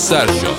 Sergio.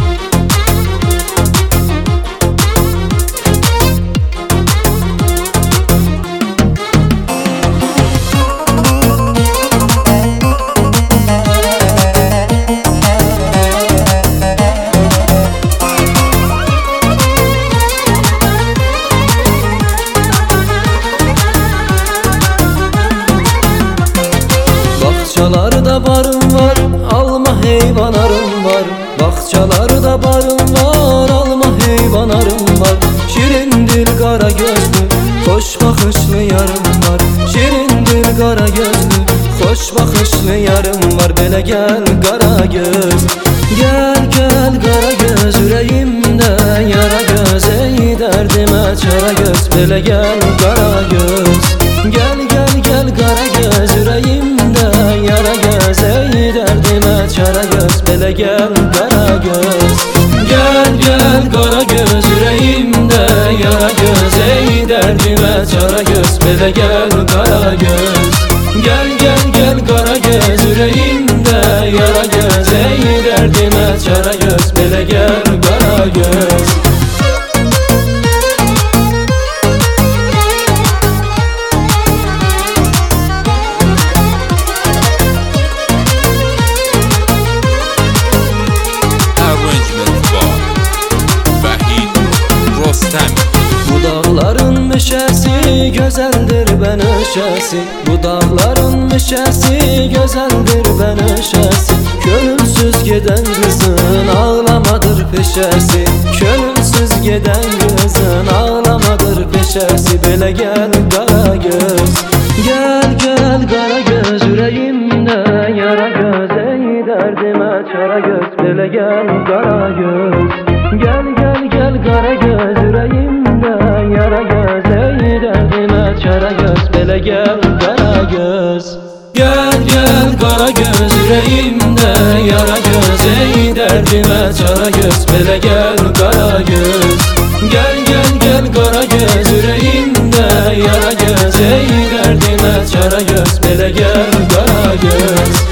Bahçalarda barım var, alma heyvan arım var. Bahçalarda barım var, alma heyvan arım var. Şirin dil kara gözlü, hoş bakışlı yarım var. Şirin dil kara gözlü, hoş bakışlı yarım var. Bele gel kara göz, gel gel kara göz. Yüreğimde yara göz, ey derdime çara göz. Bele gel kara göz, gel gel gel kara göz. Yüreğimde yara göz, ey derdime çara göz. Bele gel kara göz, gel gel kara göz. Yüreğimde yara göz, ey derdime çara göz. Bele gel kara göz, gel gel gel kara göz. Yüreğimde yara göz, ey derdime çara göz. Bele gel kara göz. Bu dağların meşesi güzeldir ben öşesi. Bu dağların meşesi güzeldir ben öşesi. Gönülsüz giden kızın ağlamadır peşesi. Gönülsüz giden kızın ağlamadır peşesi. Bele gel kara göz, gel gel kara göz. Yüreğimde yara göz, ey derdime çara göz. Bele gel kara göz, gel gel gel kara göz. Yüreğimde yara göz, ey derdime çara göz. Bele gel kara göz, gel gel kara göz. Yüreğimde yara göz, ey derdime çara göz. Bele gel kara göz, gel gel gel kara göz. Yüreğimde yara göz, ey derdime çara göz. Bele gel kara göz.